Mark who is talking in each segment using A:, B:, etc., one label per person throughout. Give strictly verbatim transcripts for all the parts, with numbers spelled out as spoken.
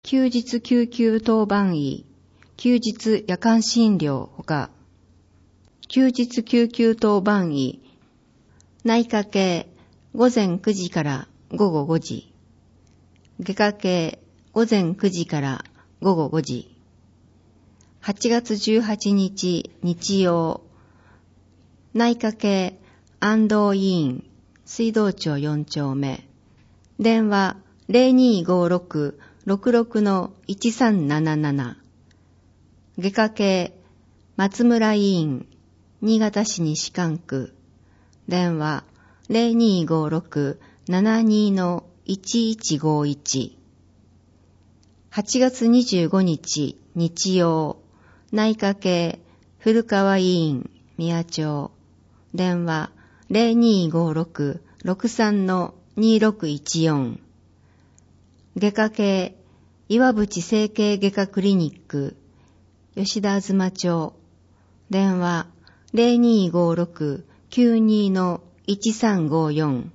A: 休日救急当番医、休日夜間診療ほか、休日救急当番医、内科系午前くじから午後ごじ、外科系午前くじから午後ごじ、はちがつじゅうはちにち日曜、内科系安藤医院、水道町よん丁目、電話 ゼロにーごーろく ろくろく いちさんなななな、外科系松村医院、新潟市西蒲区、電話 ゼロにーごーろく ななにーいちいちごいち、はちがつにじゅうごにち日曜、内科系古川医院、宮町、電話 ゼロにーごーろく ろくさんのにーろくいちよん、外科系岩淵整形外科クリニック、吉田東町、電話 ゼロにーごーろく きゅうにーのいちさんごよん、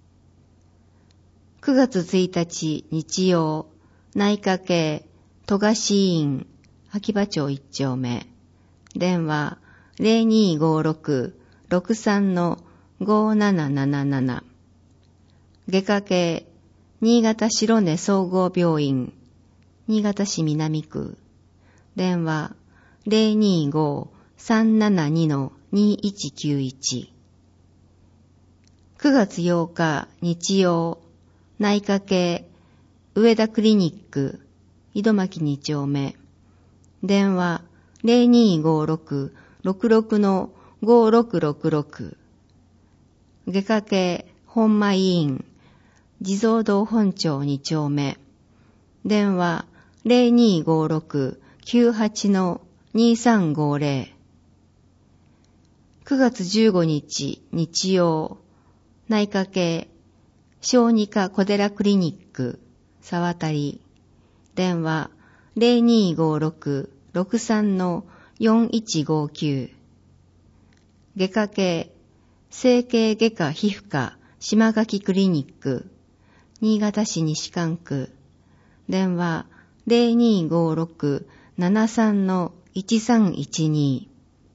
A: くがつついたち日曜、内科系戸賀医院、秋葉町いち丁目、電話 ゼロにーごーろく ろくさんのごなななななな、外科系新潟白根総合病院、新潟市南区、電話 ゼロにーごーさんななにのにいちきゅういち、くがつようか日曜、内科系上田クリニック、井戸巻に丁目、電話 ゼロにーごーろく ろくろくのごろくろくろく、外科系本間医院、地蔵堂本町に丁目、電話 ゼロにーごーろく きゅうはちのにさんごゼロ、くがつじゅうごにち日曜、内科系小児科小寺クリニック、沢渡、電話 ゼロにーごーろく ろくさんのよんいちごきゅう、外科系整形外科皮膚科島垣クリニック、新潟市西蒲区、電話 ゼロにーごーろく ななさんのいちさんいちに、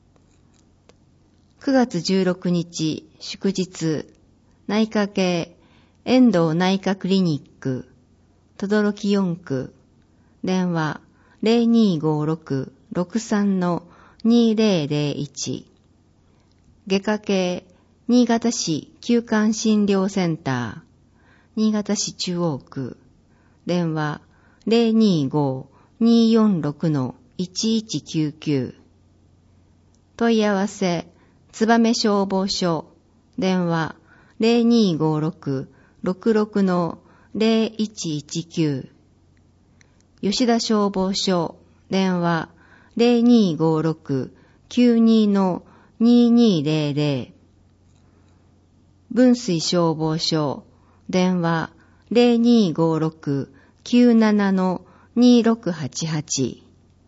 A: くがつじゅうろくにち祝日、内科系遠藤内科クリニック、等々力よん区、電話 ゼロにーごーろく ろくさんのにぜろぜろいち、外科系新潟市急患診療センター、新潟市中央区、電話 ゼロにーごーにーよんろくのいちいちきゅうきゅう、問い合わせ燕消防署、電話 ゼロにーごーろく ろくろくのぜろいちいちきゅう、吉田消防署、電話 ゼロにーごーろく きゅうにーのににぜろぜろ、分水消防署、電話 ゼロにーごーろく きゅうななのにろくはちはち、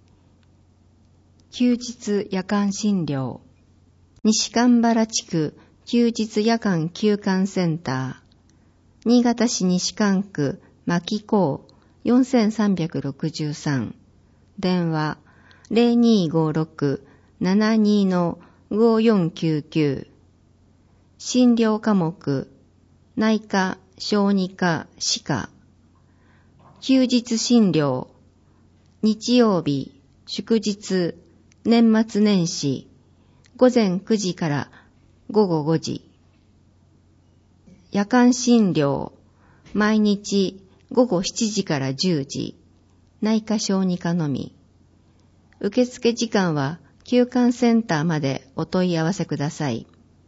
A: 休日夜間診療、西蒲原地区休日夜間休館センター、新潟市西蒲区牧港よんさんろくさん、電話 ゼロにーごーろく ななにのごよんきゅうきゅう、診療科目内科、小児科、歯科、休日診療、日曜日、祝日、年末年始、ごぜんくじからごごごじ、夜間診療、毎日ごごしちじからじゅうじ、内科小児科のみ。受付時間は休館センターまでお問い合わせください。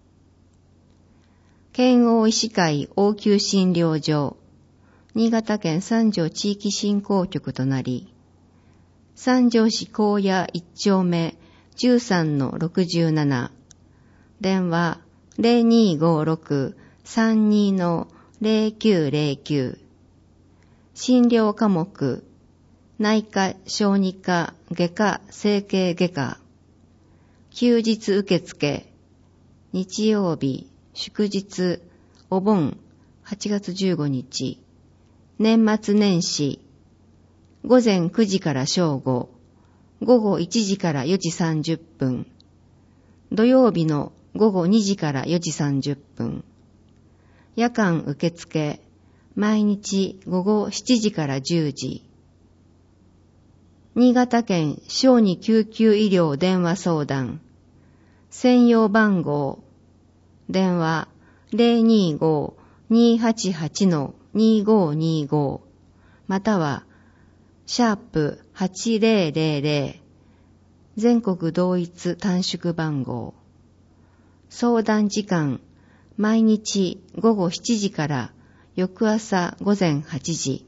A: 県央医師会応急診療所、新潟県三条地域振興局となり、三条市高野一丁目じゅうさんのろくじゅうなな、電話 ゼロにーごーろく さんにのぜろきゅうぜろきゅう、診療科目内科、小児科、外科、整形外科、休日受付、日曜日、祝日、お盆、はちがつじゅうごにち、年末年始、 午前くじから正午、午後いちじからよじさんじゅっぷん、土曜日の午後にじからよじさんじゅっぷん、夜間受付、毎日午後しちじからじゅうじ。新潟県小児救急医療電話相談、専用番号、電話 ゼロにーごーにーはちはちのにーごーにーごー またはシャープはちゼロゼロゼロ全国同一短縮番号。相談時間、毎日午後しちじから翌朝午前はちじ。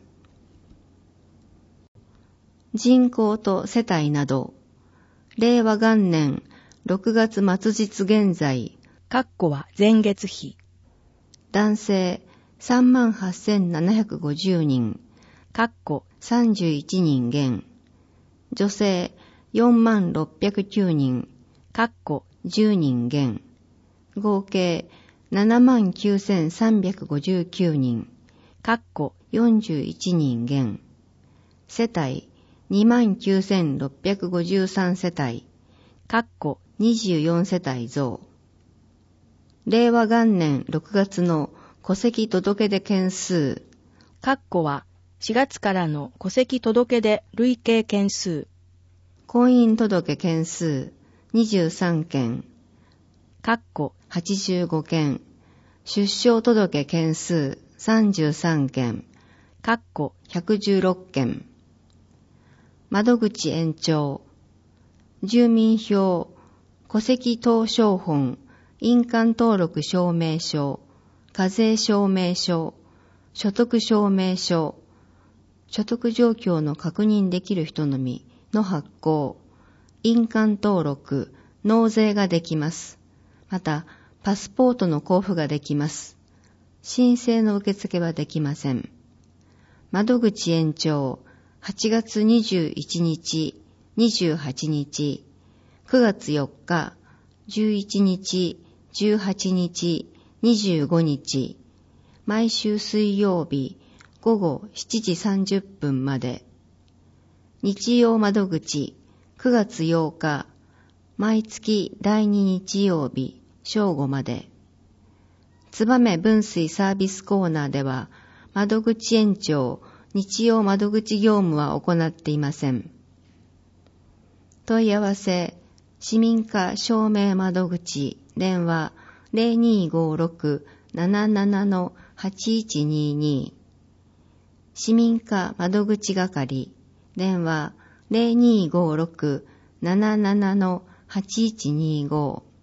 A: 人口と世帯など、令和元年ろくがつ末日現在、
B: 括弧は前月比。
A: 男性さんまんはっせんななひゃくごじゅうにん、
B: 括弧
A: さんじゅういちにん減。女性よんまんろっぴゃくきゅうにん、
B: 括弧
A: じゅうにん減。合計ななまんきゅうせんさんびゃくごじゅうきゅうにん、
B: 括弧
A: よんじゅういちにん減。世帯にまんきゅうせんろっぴゃくごじゅうさん世帯、
B: 括弧
A: にじゅうよん世帯増。令和元年ろくがつの戸籍届出件数、
B: 括弧はしがつからの戸籍届出累計件数、
A: 婚姻届件数にじゅうさんけん、
B: 括弧
A: はちじゅうごけん、出生届件数さんじゅうさんけん、
B: 括弧
A: ひゃくじゅうろっけん。窓口延長、住民票、戸籍謄商本、印鑑登録証明書、課税証明書、所得証明書、所得状況の確認できる人のみの発行、印鑑登録、納税ができます。また、パスポートの交付ができます。申請の受付はできません。窓口延長、はちがつにじゅういちにち、にじゅうはちにち、くがつよっか、じゅういちにち、じゅうはちにち、にじゅうごにち、毎週水曜日午後しちじさんじゅっぷんまで。日曜窓口くがつようか、毎月だいに日曜日正午まで。燕分水サービスコーナーでは窓口延長、日曜窓口業務は行っていません。問い合わせ、市民課証明窓口、電話 ゼロにーごーろくななななのはちいちにーにー。市民課窓口係、電話 ゼロにーごーろくななななのはちいちにーごー。